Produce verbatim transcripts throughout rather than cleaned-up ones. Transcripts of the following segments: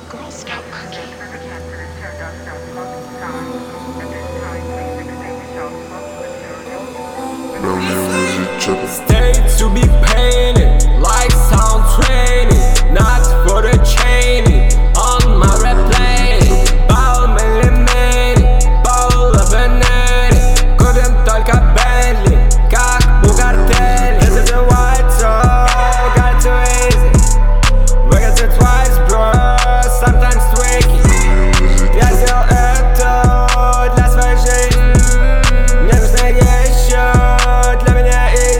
Girl, stop cooking. States to be painted like sound training, not for the chaining on my replay. Бал миллиметр, пол лапенери, купим только Бентли, как у картели. This is a white zone, got too easy. We got it twice, bro, sometimes tricky. Я сделал это для своей жизни. Мне нужно еще для меня и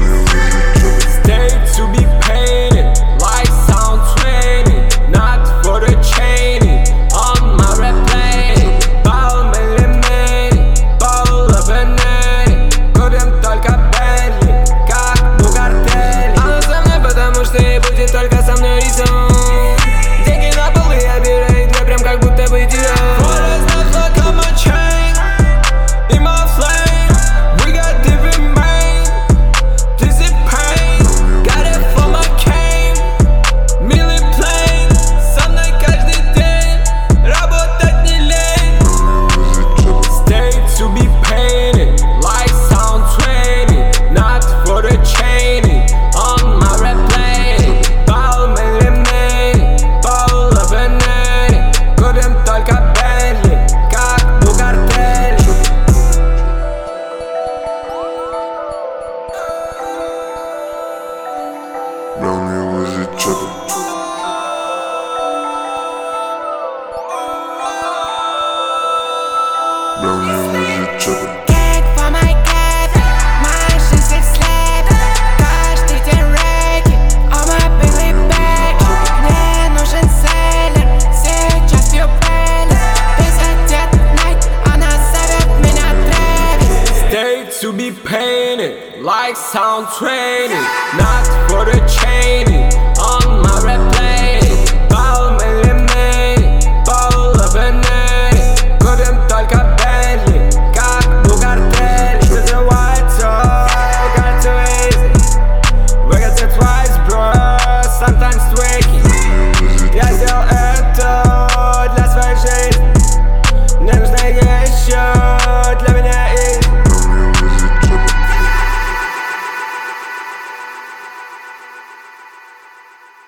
State to be painted like sound training, not for the chaining on my replay. Бал миллиметр, пол лапенери, купим только Бентли, как у картели. Она со мной, потому что ей будет только со мной резон. Деньги на пол, и я беру их две, прям как будто бы тебя. What is that look on my chain? In my flame, we got different brain. This is pain, got it for my cane. Милый плейн, со мной каждый день, работать не лень. State to be painted like sound training, not for the chaining on my replay. Бал миллиметр, пол лапенери, купим только Бентли, как у картели. Brown niggas is trippin'. Brown niggas is trippin'. Cake for my cat, моя жизнь слеп. Каждый день регги, on my Billy Back. Мне нужен селлер, сейчас пью Бейлис. Без одет Найт, она зовет меня Трэвис. State to be painted like sound training, not for the chaining